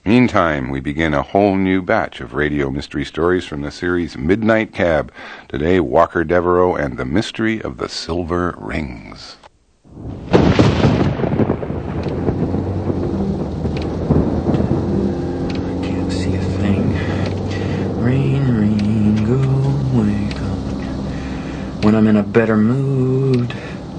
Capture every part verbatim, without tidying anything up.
Meantime, we begin a whole new batch of radio mystery stories from the series Midnight Cab. Today, Walker Devereaux and the Mystery of the Silver Rings. Can't see a thing. Rain, rain, go away, come when I'm in a better mood.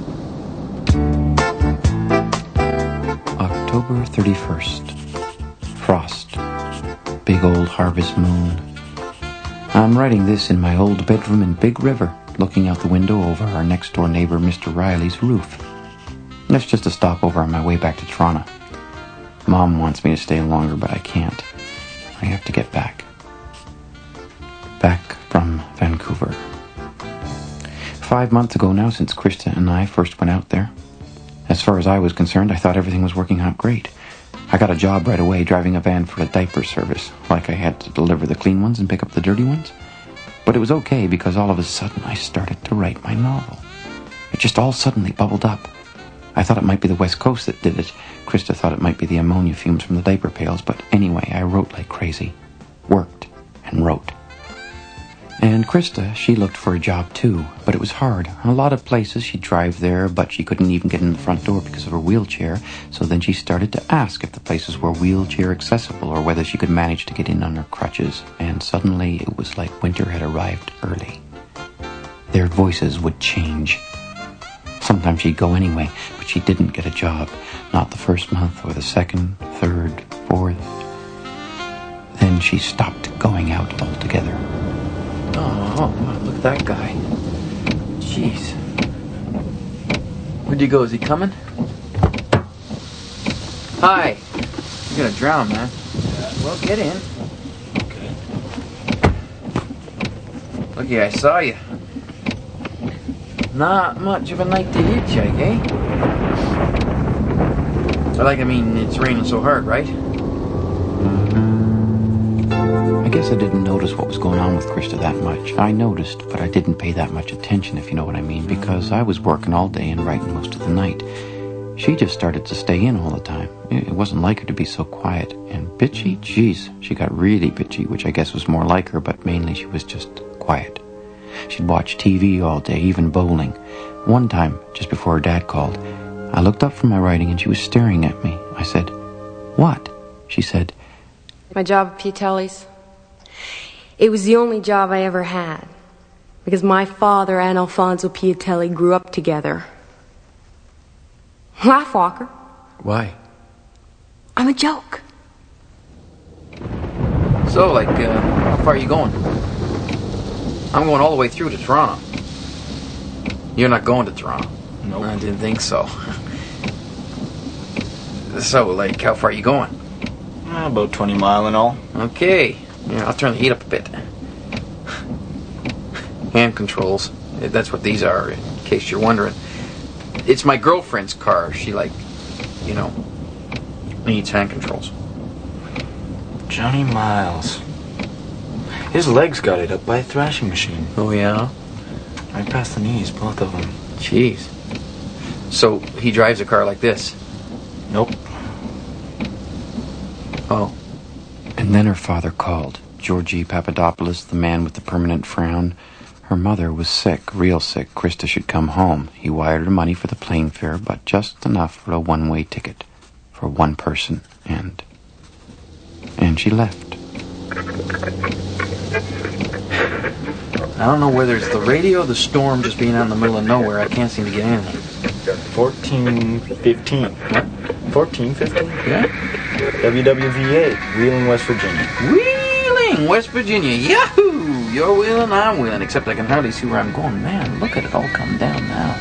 October thirty-first. Frost. Big old harvest moon. I'm writing this in my old bedroom in Big River, looking out the window over our next-door neighbor Mister Riley's roof. That's just a stopover on my way back to Toronto. Mom wants me to stay longer, but I can't. I have to get back. Back from Vancouver. Five months ago now since Krista and I first went out there. As far as I was concerned, I thought everything was working out great. I got a job right away driving a van for a diaper service, like I had to deliver the clean ones and pick up the dirty ones. But it was okay because all of a sudden I started to write my novel. It just all suddenly bubbled up. I thought it might be the West Coast that did it. Krista thought it might be the ammonia fumes from the diaper pails, but anyway, I wrote like crazy. Worked and wrote. And Krista, she looked for a job too, but it was hard. A lot of places she'd drive there, but she couldn't even get in the front door because of her wheelchair, so then she started to ask if the places were wheelchair accessible or whether she could manage to get in on her crutches, and suddenly it was like winter had arrived early. Their voices would change. Sometimes she'd go anyway, but she didn't get a job. Not the first month or the second, third, fourth. Then she stopped going out altogether. Oh, look at that guy. Jeez. Where'd he go? Is he coming? Hi. You're gonna drown, man. Yeah. Well, get in. Okay. Looky, I saw you. Not much of a night to hitchhike, eh? Like, I mean, it's raining so hard, right? I guess I didn't notice what was going on with Krista that much. I noticed, but I didn't pay that much attention, if you know what I mean, because I was working all day and writing most of the night. She just started to stay in all the time. It wasn't like her to be so quiet. And bitchy? Jeez, she got really bitchy, which I guess was more like her, but mainly she was just quiet. She'd watch T V all day, even bowling. One time, just before her dad called, I looked up from my writing and she was staring at me. I said, "What?" She said, "My job at Piatelli's. It was the only job I ever had, because my father and Alfonso Piatelli grew up together." Laugh, Walker. Why? I'm a joke. So, like, uh, how far are you going? I'm going all the way through to Toronto. You're not going to Toronto? No. Nope. I didn't think so. So, like, how far are you going? Uh, about twenty mile in all. Okay. Yeah, I'll turn the heat up a bit. Hand controls. That's what these are, in case you're wondering. It's my girlfriend's car. She, like, you know, needs hand controls. Johnny Miles. His legs got it up by a thrashing machine. Oh, yeah? Right past the knees, both of them. Jeez. So, he drives a car like this? Nope. Oh. And then her father called. Georgie Papadopoulos, the man with the permanent frown. Her mother was sick, real sick. Krista should come home. He wired her money for the plane fare, but just enough for a one-way ticket. For one person. And... And she left. I don't know whether it's the radio or the storm just being out in the middle of nowhere. I can't seem to get anything. fourteen fifteen. What? fourteen fifteen? Yeah? W W V A, Wheeling, West Virginia. Wheeling, West Virginia. Yahoo! You're wheeling, I'm wheeling. Except I can hardly see where I'm going. Man, look at it all come down now.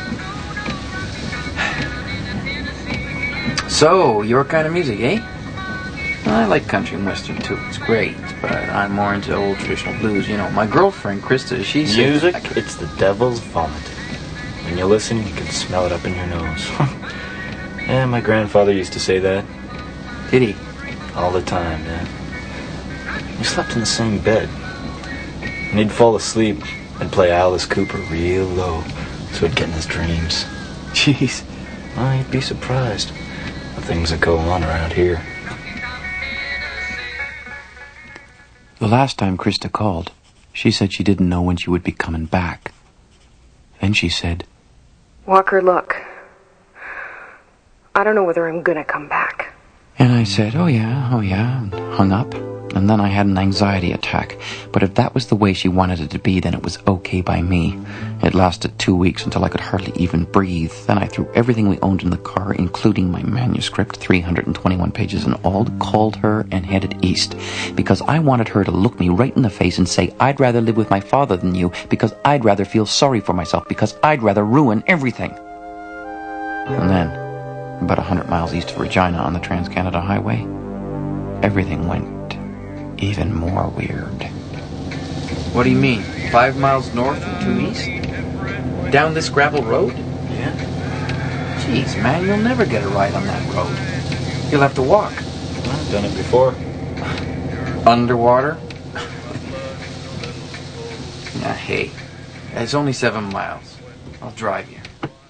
So, your kind of music, eh? I like country and western too. It's great, but I'm more into old traditional blues. You know, my girlfriend Krista, she's music. Can... It's the devil's vomit. When you listen, you can smell it up in your nose. Yeah, my grandfather used to say that. Did he? All the time, man. We slept in the same bed. When he'd fall asleep, I'd play Alice Cooper real low, so he'd get in his dreams. Jeez. Well, you'd be surprised the things that go on around here. The last time Krista called, she said she didn't know when she would be coming back. Then she said, Walker, look. I don't know whether I'm gonna come back. And I said, oh yeah, oh yeah, and hung up. And then I had an anxiety attack. But if that was the way she wanted it to be, then it was okay by me. It lasted two weeks until I could hardly even breathe. Then I threw everything we owned in the car, including my manuscript, three hundred twenty-one pages in all, called her and headed east. Because I wanted her to look me right in the face and say, I'd rather live with my father than you, because I'd rather feel sorry for myself, because I'd rather ruin everything. And then, about one hundred miles east of Regina on the Trans-Canada Highway, everything went even more weird. What do you mean? Five miles north and two east? Down this gravel road? Yeah. Jeez, man, you'll never get a ride on that road. You'll have to walk. I've done it before. Underwater? Nah, hey. It's only seven miles. I'll drive you.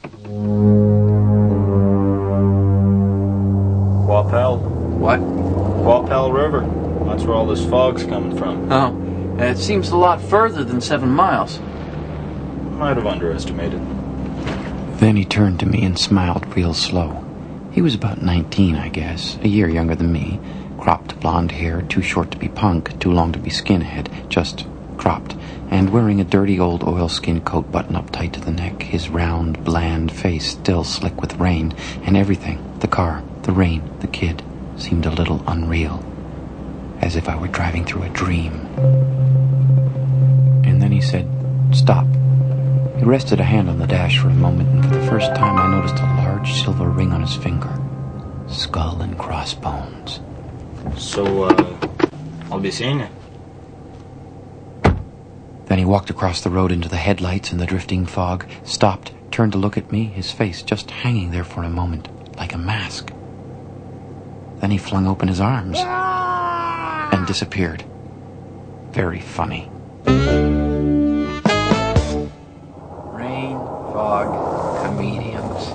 Wapel. What? Wapel River. That's where all this fog's coming from. Oh, it seems a lot further than seven miles. Might have underestimated. Then he turned to me and smiled real slow. He was about nineteen, I guess, a year younger than me. Cropped blonde hair, too short to be punk, too long to be skinhead, just cropped, and wearing a dirty old oilskin coat buttoned up tight to the neck, his round, bland face still slick with rain, and everything, the car, the rain, the kid, seemed a little unreal. As if I were driving through a dream. And then he said, stop. He rested a hand on the dash for a moment, and for the first time I noticed a large silver ring on his finger. Skull and crossbones. So, uh, I'll be seeing you. Then he walked across the road into the headlights and the drifting fog, stopped, turned to look at me, his face just hanging there for a moment, like a mask. Then he flung open his arms and disappeared. Very funny. Rain, fog, comedians.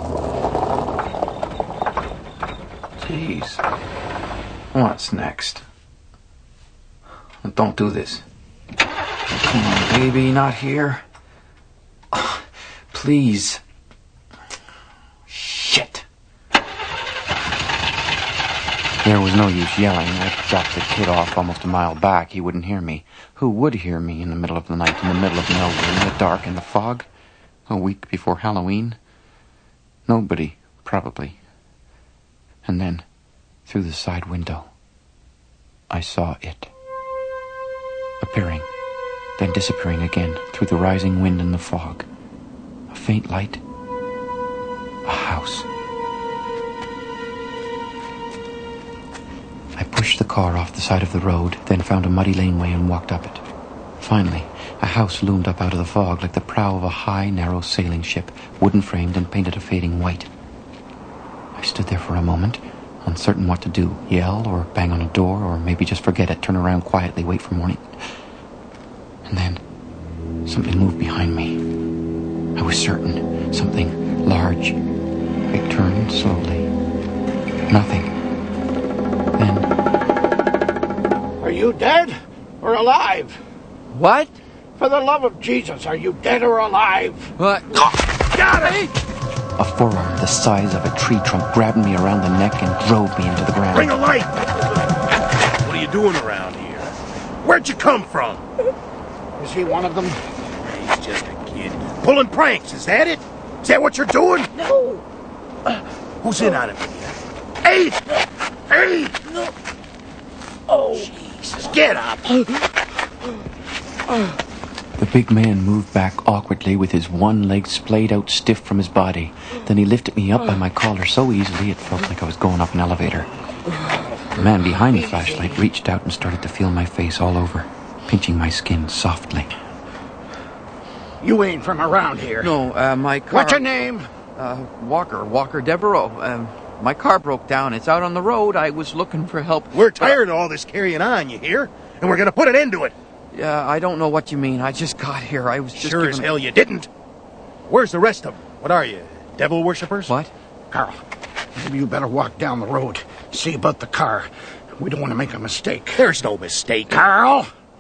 Jeez. What's next? Don't do this. Come on, baby, not here. Please. Shit. There was no use yelling. I dropped the kid off almost a mile back. He wouldn't hear me. Who would hear me in the middle of the night, in the middle of nowhere, in the dark, in the fog? A week before Halloween? Nobody, probably. And then, through the side window, I saw it. Appearing, then disappearing again through the rising wind and the fog. A faint light. A house. I pushed the car off the side of the road, then found a muddy laneway and walked up it. Finally, a house loomed up out of the fog like the prow of a high, narrow sailing ship, wooden-framed and painted a fading white. I stood there for a moment, uncertain what to do, yell or bang on a door or maybe just forget it, turn around quietly, wait for morning. And then, something moved behind me. I was certain, something large. I turned slowly. Nothing. Then... Are you dead or alive? What? For the love of Jesus, are you dead or alive? What? Got it! A forearm the size of a tree trunk grabbed me around the neck and drove me into the ground. Bring a light! What are you doing around here? Where'd you come from? Is he one of them? He's just a kid. Pulling pranks, is that it? Is that what you're doing? No. Who's in on it? Hey! Hey! No. Oh, Jesus, get up! The big man moved back awkwardly with his one leg splayed out stiff from his body. Then he lifted me up by my collar so easily it felt like I was going up an elevator. The man behind the flashlight reached out and started to feel my face all over, pinching my skin softly. You ain't from around here. No, uh, my car... What's your name? Uh, Walker, Walker Devereaux. Um, my car broke down. It's out on the road. I was looking for help. We're tired of all this carrying on, you hear? And we're gonna put an end to it. Yeah, I don't know what you mean. I just got here. I was just Sure giving... as hell you didn't. Where's the rest of them? What are you, devil worshippers? What? Carl, maybe you better walk down the road. See about the car. We don't want to make a mistake. There's no mistake. Carl!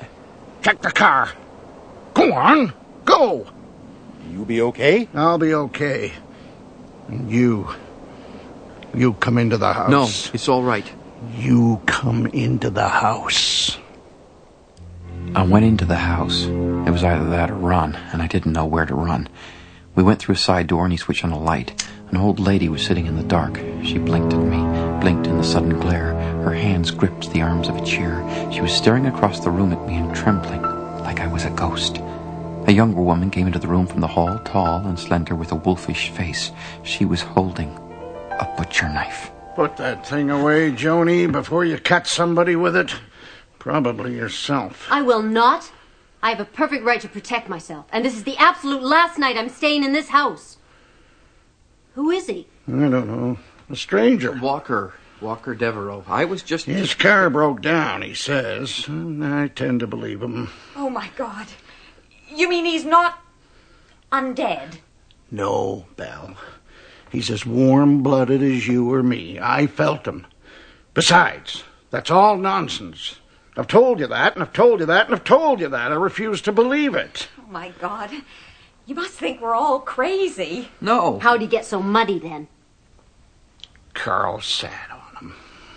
Check the car. Go on. Go. You be okay? I'll be okay. And you... You come into the house. No, it's all right. You come into the house. I went into the house. It was either that or run, and I didn't know where to run. We went through a side door, and he switched on a light. An old lady was sitting in the dark. She blinked at me, blinked in the sudden glare. Her hands gripped the arms of a chair. She was staring across the room at me and trembling, like I was a ghost. A younger woman came into the room from the hall, tall and slender with a wolfish face. She was holding a butcher knife. Put that thing away, Joni, before you cut somebody with it. Probably yourself. I will not. I have a perfect right to protect myself, and this is the absolute last night I'm staying in this house. Who is he? I don't know. A stranger. Walker. Walker Devereaux. I was just... His car broke down, he says. And I tend to believe him. Oh, my God. You mean he's not undead? No, Belle. He's as warm-blooded as you or me. I felt him. Besides, that's all nonsense. I've told you that, and I've told you that, and I've told you that. I refuse to believe it. Oh, my God. You must think we're all crazy. No. How'd he get so muddy then? Carl sat on him.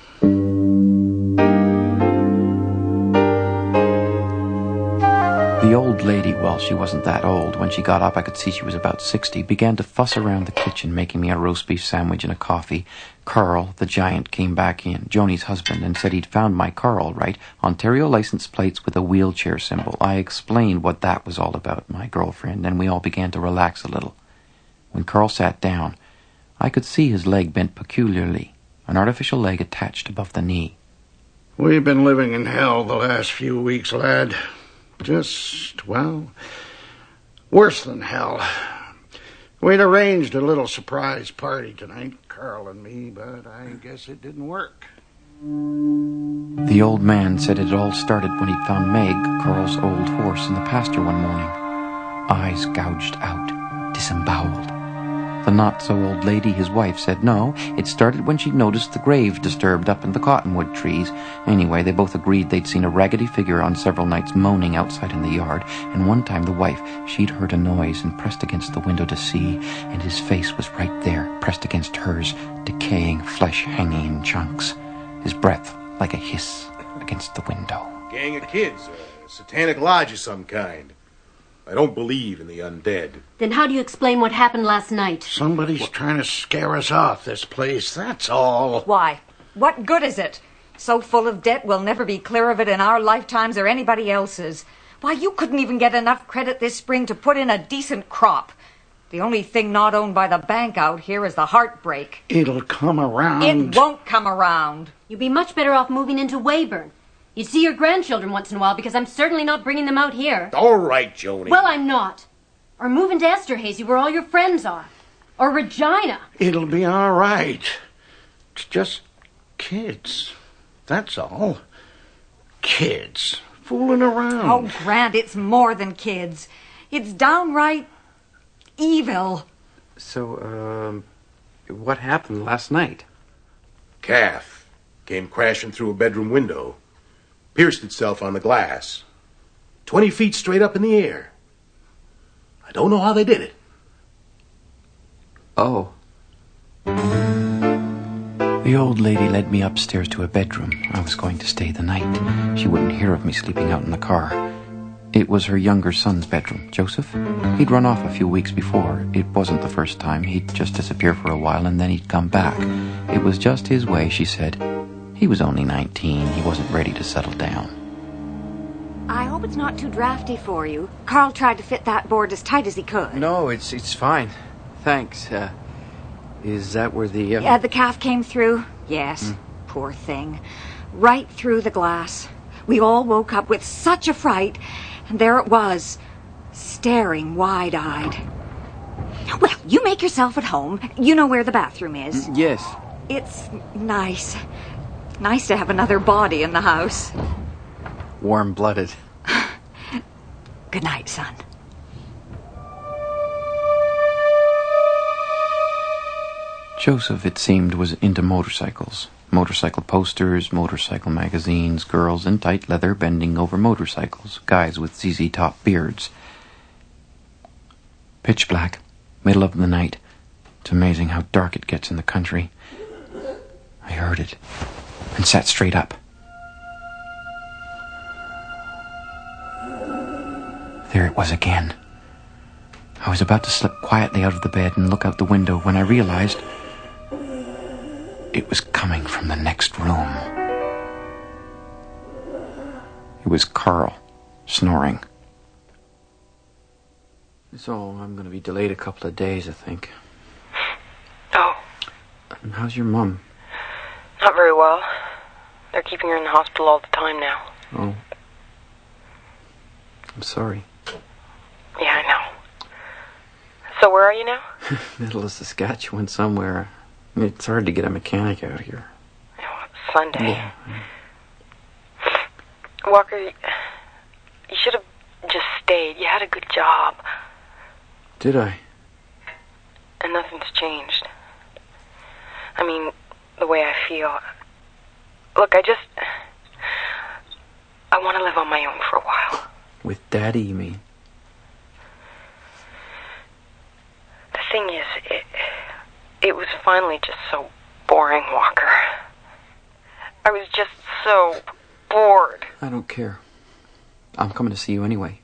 The old lady, well, she wasn't that old. When she got up, I could see she was about sixty, began to fuss around the kitchen, making me a roast beef sandwich and a coffee. Carl, the giant, came back in, Joni's husband, and said he'd found my car all right, Ontario license plates with a wheelchair symbol. I explained what that was all about, my girlfriend, and we all began to relax a little. When Carl sat down, I could see his leg bent peculiarly, an artificial leg attached above the knee. We've been living in hell the last few weeks, lad. Just, well, worse than hell. We'd arranged a little surprise party tonight, Carl and me, but I guess it didn't work. The old man said it all started when he found Meg, Carl's old horse, in the pasture one morning. Eyes gouged out, disemboweled. The not-so-old lady, his wife, said no, it started when she noticed the grave disturbed up in the cottonwood trees. Anyway, they both agreed they'd seen a raggedy figure on several nights moaning outside in the yard, and one time the wife, she'd heard a noise and pressed against the window to see, and his face was right there, pressed against hers, decaying flesh hanging in chunks, his breath like a hiss against the window. Gang of kids, a satanic lodge of some kind. I don't believe in the undead. Then how do you explain what happened last night? Somebody's trying to scare us off this place, that's all. Why? What good is it? So full of debt we'll never be clear of it in our lifetimes or anybody else's. Why, you couldn't even get enough credit this spring to put in a decent crop. The only thing not owned by the bank out here is the heartbreak. It'll come around. It won't come around. You'd be much better off moving into Weyburn. You'd see your grandchildren once in a while, because I'm certainly not bringing them out here. All right, Joni. Well, I'm not. Or move into Esterhazy, where all your friends are. Or Regina. It'll be all right. It's just kids. That's all. Kids. Fooling around. Oh, Grant, it's more than kids. It's downright evil. So, um, what happened last night? Calf came crashing through a bedroom window. Pierced itself on the glass. Twenty feet straight up in the air. I don't know how they did it. Oh. The old lady led me upstairs to a bedroom. I was going to stay the night. She wouldn't hear of me sleeping out in the car. It was her younger son's bedroom, Joseph. He'd run off a few weeks before. It wasn't the first time. He'd just disappear for a while, and then he'd come back. It was just his way, she said. He was only nineteen. He wasn't ready to settle down. I hope it's not too drafty for you. Carl tried to fit that board as tight as he could. No, it's it's fine. Thanks. Uh, is that where the... Uh... Yeah, the calf came through? Yes. Mm. Poor thing. Right through the glass. We all woke up with such a fright, and there it was, staring wide-eyed. Well, you make yourself at home. You know where the bathroom is. Mm, yes. It's nice. Nice to have another body in the house. Warm-blooded. Good night, son. Joseph, it seemed, was into motorcycles. Motorcycle posters, motorcycle magazines, girls in tight leather bending over motorcycles, guys with Z Z Top beards. Pitch black, middle of the night. It's amazing how dark it gets in the country. I heard it and sat straight up. There it was again. I was about to slip quietly out of the bed and look out the window when I realized it was coming from the next room. It was Carl, snoring. So I'm going to be delayed a couple of days, I think. Oh. How's your mum? Not very well. They're keeping her in the hospital all the time now. Oh. I'm sorry. Yeah, I know. So where are you now? Middle of Saskatchewan somewhere. It's hard to get a mechanic out here. Oh, it's Sunday. Yeah. Walker, you should have just stayed. You had a good job. Did I? And nothing's changed. I mean, the way I feel. Look, I just... I want to live on my own for a while. With Daddy, you mean? The thing is, it, it was finally just so boring, Walker. I was just so bored. I don't care. I'm coming to see you anyway.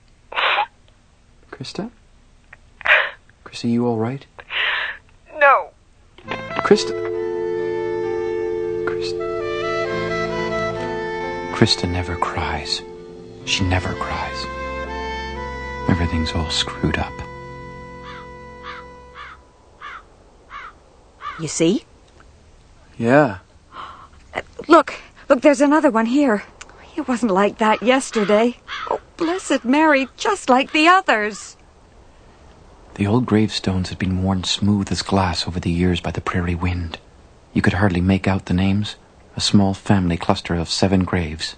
Krista? Krista, you all right? No. Krista. Krista. Krista never cries. She never cries. Everything's all screwed up. You see? Yeah. Uh, look, look, there's another one here. It wasn't like that yesterday. Oh, blessed Mary, just like the others. The old gravestones had been worn smooth as glass over the years by the prairie wind. You could hardly make out the names. A small family cluster of seven graves.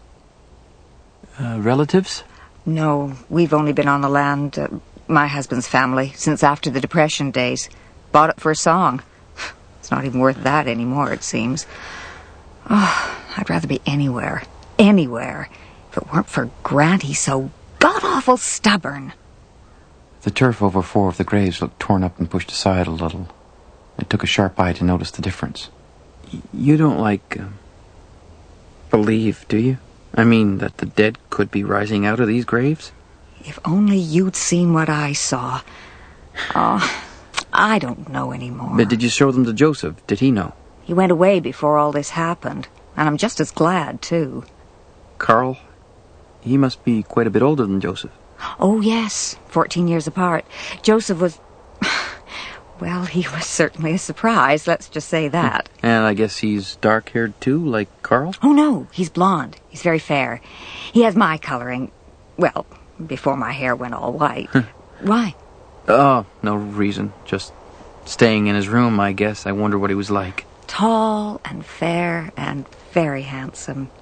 Uh, relatives? No, we've only been on the land, uh, my husband's family, since after the Depression days. Bought it for a song. It's not even worth that anymore, it seems. Oh, I'd rather be anywhere. Anywhere. If it weren't for Grant, he's so god-awful stubborn. The turf over four of the graves looked torn up and pushed aside a little. It took a sharp eye to notice the difference. Y- you don't, like, uh, believe, do you? I mean, that the dead could be rising out of these graves? If only you'd seen what I saw. Oh, I don't know anymore. But did you show them to Joseph? Did he know? He went away before all this happened, and I'm just as glad, too. Carl? He must be quite a bit older than Joseph. Oh, yes, fourteen years apart. Joseph was... Well, he was certainly a surprise, let's just say that. And I guess he's dark-haired too, like Carl? Oh, no, he's blonde. He's very fair. He has my coloring. Well, before my hair went all white. Why? Oh, no reason. Just staying in his room, I guess. I wonder what he was like. Tall and fair and very handsome.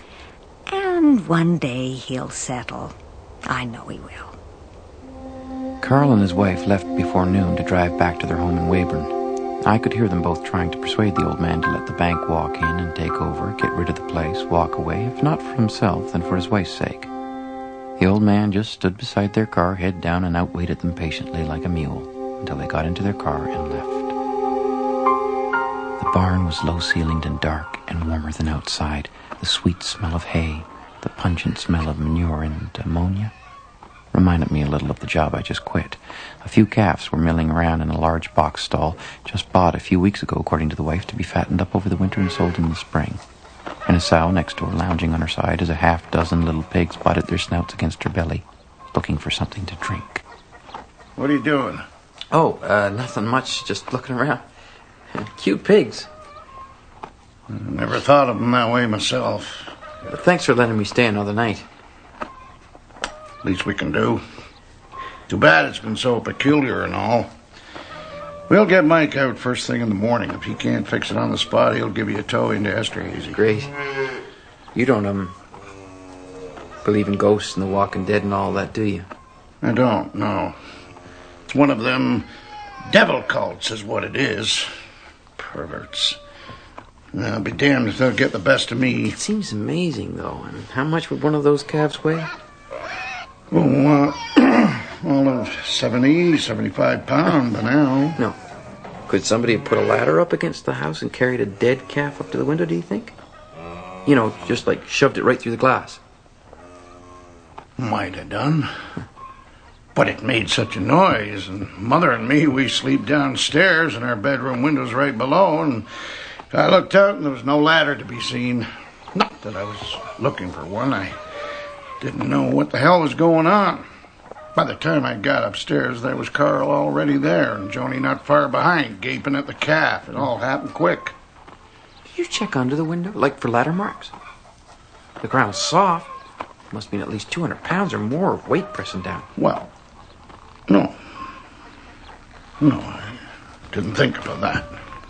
And one day he'll settle. I know he will. Carl and his wife left before noon to drive back to their home in Weyburn. I could hear them both trying to persuade the old man to let the bank walk in and take over, get rid of the place, walk away, if not for himself, then for his wife's sake. The old man just stood beside their car, head down, and outwaited them patiently like a mule, until they got into their car and left. The barn was low-ceilinged and dark, and warmer than outside. The sweet smell of hay, the pungent smell of manure and ammonia, reminded me a little of the job I just quit. A few calves were milling around in a large box stall, just bought a few weeks ago, according to the wife, to be fattened up over the winter and sold in the spring. And a sow next door, lounging on her side, as a half-dozen little pigs butted their snouts against her belly, looking for something to drink. What are you doing? Oh, uh, nothing much, just looking around. Cute pigs. Never thought of them that way myself. But thanks for letting me stay another night. Least we can do. Too bad it's been so peculiar and all. We'll get Mike out first thing in the morning. If he can't fix it on the spot, he'll give you a tow into Esterhazy. Great. You don't, um, believe in ghosts and the walking dead and all that, do you? I don't, no. It's one of them devil cults is what it is. Perverts. I'll be damned if they'll get the best of me. It seems amazing, though. And how much would one of those calves weigh? Oh, uh, all of seventy, seventy-five pounds by now. No. Could somebody have put a ladder up against the house and carried a dead calf up to the window, do you think? You know, just like shoved it right through the glass. Might have done. But it made such a noise, and Mother and me, we sleep downstairs, and our bedroom window's right below, and I looked out, and there was no ladder to be seen. Not that I was looking for one. I didn't know what the hell was going on. By the time I got upstairs, there was Carl already there, and Joni not far behind, gaping at the calf. It all happened quick. Did you check under the window, like for ladder marks? The ground's soft. Must mean at least two hundred pounds or more of weight pressing down. Well, no. No, I didn't think about that.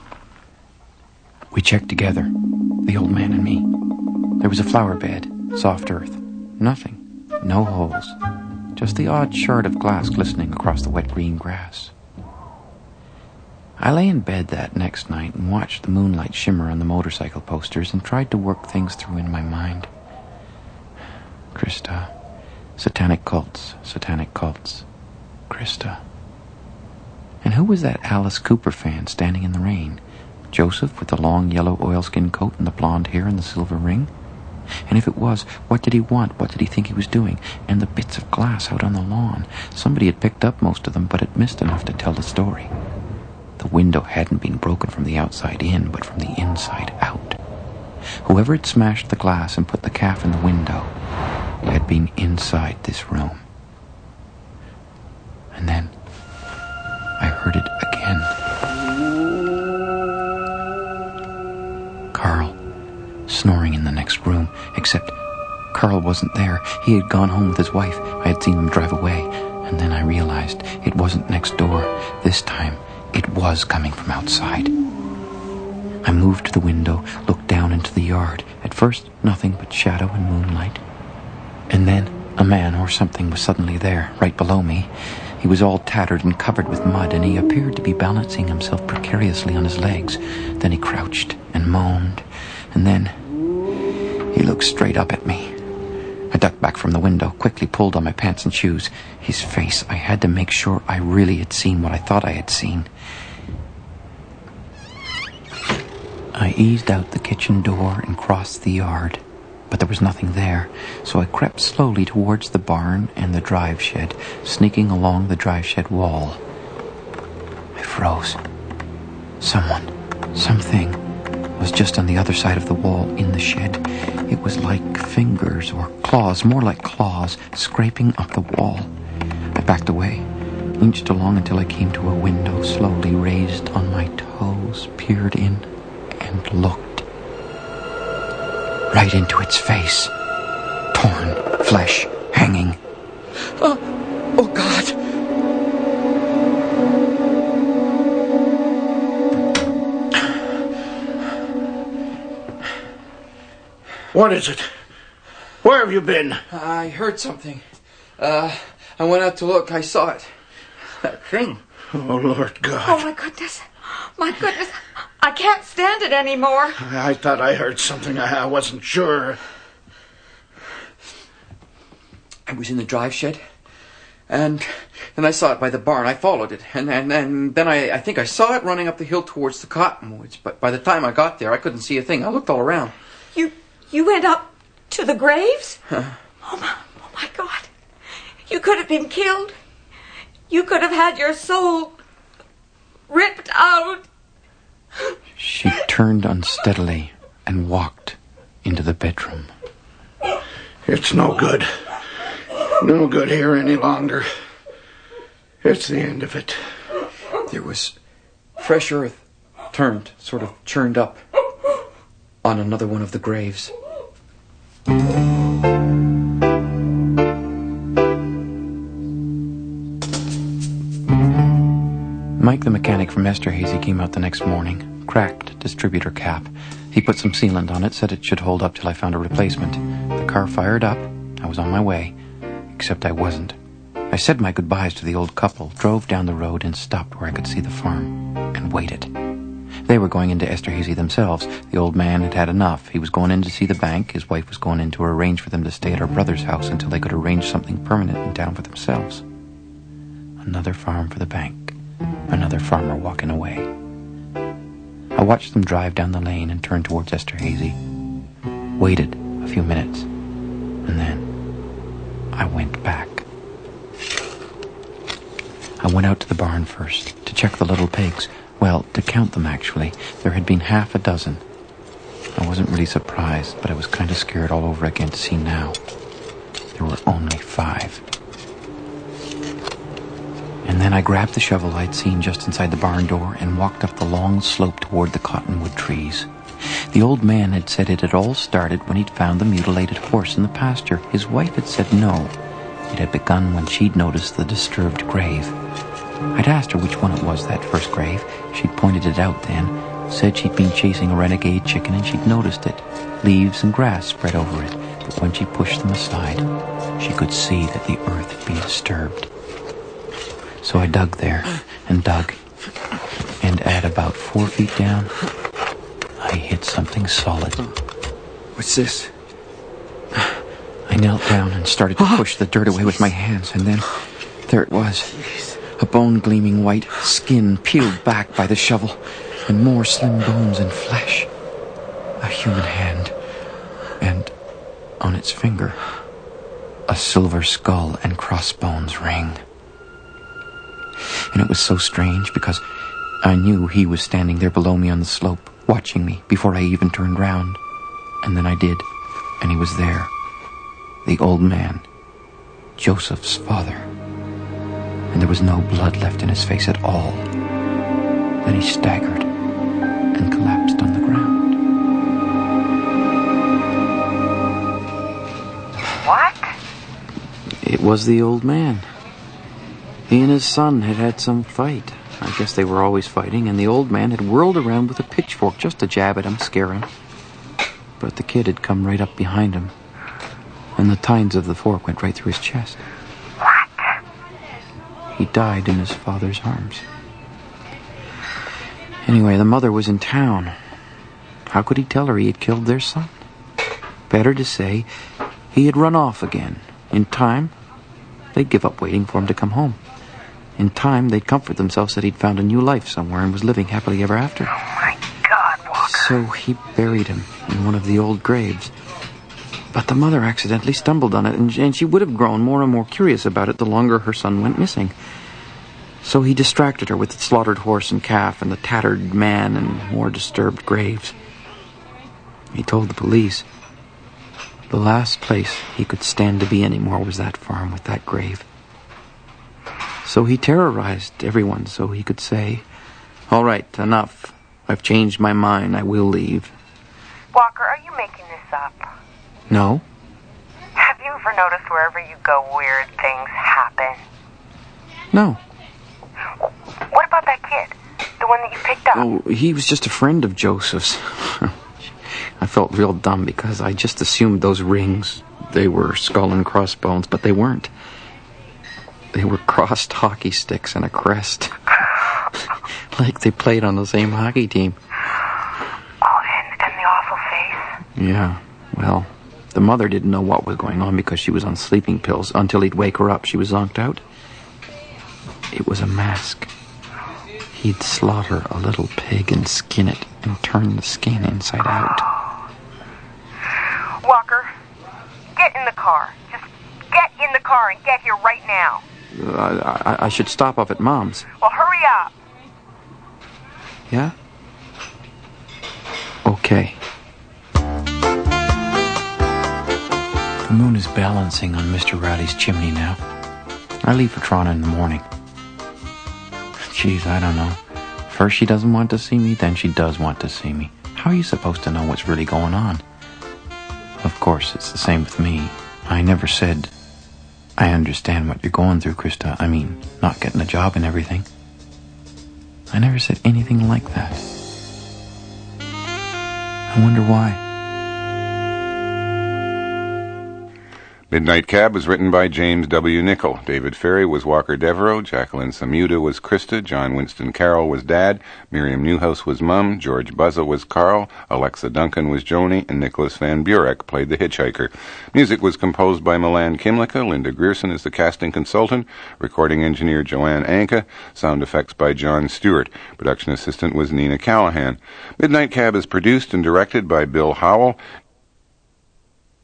We checked together, the old man and me. There was a flower bed, soft earth. Nothing. No holes. Just the odd shard of glass glistening across the wet green grass. I lay in bed that next night and watched the moonlight shimmer on the motorcycle posters and tried to work things through in my mind. Krista. Satanic cults. Satanic cults. Krista. And who was that Alice Cooper fan standing in the rain? Joseph with the long yellow oilskin coat and the blonde hair and the silver ring? And if it was, what did he want? What did he think he was doing? And the bits of glass out on the lawn. Somebody had picked up most of them, but had missed enough to tell the story. The window hadn't been broken from the outside in, but from the inside out. Whoever had smashed the glass and put the calf in the window had been inside this room. And then I heard it again. Carl, snoring in the next room, except Carl wasn't there. He had gone home with his wife. I had seen them drive away, and then I realized it wasn't next door. This time, it was coming from outside. I moved to the window, looked down into the yard. At first, nothing but shadow and moonlight. And then, a man or something was suddenly there, right below me. He was all tattered and covered with mud, and he appeared to be balancing himself precariously on his legs. Then he crouched and moaned, and then he looked straight up at me. I ducked back from the window, quickly pulled on my pants and shoes. His face, I had to make sure I really had seen what I thought I had seen. I eased out the kitchen door and crossed the yard, but there was nothing there, so I crept slowly towards the barn and the drive shed, sneaking along the drive shed wall. I froze. Someone, something, was just on the other side of the wall in the shed. It was like fingers or claws, more like claws, scraping up the wall. I backed away, inched along until I came to a window, slowly raised on my toes, peered in, and looked. Right into its face. Torn, flesh, hanging. Oh, oh God! What is it? Where have you been? I heard something. Uh, I went out to look. I saw it. That thing. Oh, Lord God. Oh, my goodness. My goodness. I can't stand it anymore. I, I thought I heard something. I, I wasn't sure. I was in the drive shed, and then I saw it by the barn. I followed it, and, and, and then I, I think I saw it running up the hill towards the cottonwoods, but by the time I got there, I couldn't see a thing. I looked all around. You you went up to the graves? Huh? Oh, my, oh, my God. You could have been killed. You could have had your soul ripped out. She turned unsteadily and walked into the bedroom. It's no good. No good here any longer. It's the end of it. There was fresh earth, turned, sort of churned up, on another one of the graves. Mike, the mechanic from Esterhazy, came out the next morning. Cracked distributor cap. He put some sealant on it, said it should hold up till I found a replacement. The car fired up. I was on my way. Except I wasn't. I said my goodbyes to the old couple, drove down the road and stopped where I could see the farm, and waited. They were going into Esterhazy themselves. The old man had had enough. He was going in to see the bank. His wife was going in to arrange for them to stay at her brother's house until they could arrange something permanent in town for themselves. Another farm for the bank. Another farmer walking away. I watched them drive down the lane and turn towards Esterhazy. Waited a few minutes. And then I went back. I went out to the barn first to check the little pigs. Well, to count them, actually. There had been half a dozen. I wasn't really surprised, but I was kind of scared all over again to see now. There were only five. And then I grabbed the shovel I'd seen just inside the barn door and walked up the long slope toward the cottonwood trees. The old man had said it had all started when he'd found the mutilated horse in the pasture. His wife had said no. It had begun when she'd noticed the disturbed grave. I'd asked her which one it was, that first grave. She'd pointed it out then, said she'd been chasing a renegade chicken and she'd noticed it. Leaves and grass spread over it, but when she pushed them aside, she could see that the earth had been disturbed. So I dug there, and dug, and at about four feet down, I hit something solid. What's this? I knelt down and started to push the dirt away with my hands, and then there it was. A bone gleaming white, skin peeled back by the shovel, and more slim bones and flesh. A human hand, and on its finger, a silver skull and crossbones ring. And it was so strange because I knew he was standing there below me on the slope, watching me before I even turned round. And then I did, and he was there. The old man, Joseph's father. And there was no blood left in his face at all. Then he staggered and collapsed on the ground. What? It was the old man. He and his son had had some fight. I guess they were always fighting, and the old man had whirled around with a pitchfork just to jab at him, scare him. But the kid had come right up behind him, and the tines of the fork went right through his chest. What? He died in his father's arms. Anyway, the mother was in town. How could he tell her he had killed their son? Better to say he had run off again. In time, they'd give up waiting for him to come home. In time, they'd comfort themselves that he'd found a new life somewhere and was living happily ever after. Oh, my God, Walker. So he buried him in one of the old graves. But the mother accidentally stumbled on it, and, and she would have grown more and more curious about it the longer her son went missing. So he distracted her with the slaughtered horse and calf and the tattered man and more disturbed graves. He told the police the last place he could stand to be anymore was that farm with that grave. So he terrorized everyone so he could say, "All right, enough. I've changed my mind. I will leave." Walker, are you making this up? No. Have you ever noticed wherever you go, weird things happen? No. What about that kid? The one that you picked up? Oh, he was just a friend of Joseph's. I felt real dumb because I just assumed those rings, they were skull and crossbones, but they weren't. They were crossed hockey sticks and a crest. Like they played on the same hockey team. Oh, and, and the awful face? Yeah, well, the mother didn't know what was going on because she was on sleeping pills. Until he'd wake her up, she was zonked out. It was a mask. He'd slaughter a little pig and skin it and turn the skin inside out. Walker, get in the car. Just get in the car and get here right now. Uh, I, I should stop off at Mom's. Well, hurry up. Yeah? Okay. The moon is balancing on Mister Riley's chimney now. I leave for Toronto in the morning. Geez, I don't know. First she doesn't want to see me, then she does want to see me. How are you supposed to know what's really going on? Of course, it's the same with me. I never said, "I understand what you're going through, Krista. I mean, not getting a job and everything." I never said anything like that. I wonder why. Midnight Cab was written by James W. Nichol. David Ferry was Walker Devereaux. Jacqueline Samuda was Krista. John Winston Carroll was Dad. Miriam Newhouse was Mum. George Buzza was Carl. Alexa Duncan was Joni. And Nicholas Van Burek played the hitchhiker. Music was composed by Milan Kimlicka. Linda Grierson is the casting consultant. Recording engineer Joanne Anka. Sound effects by John Stewart. Production assistant was Nina Callahan. Midnight Cab is produced and directed by Bill Howell.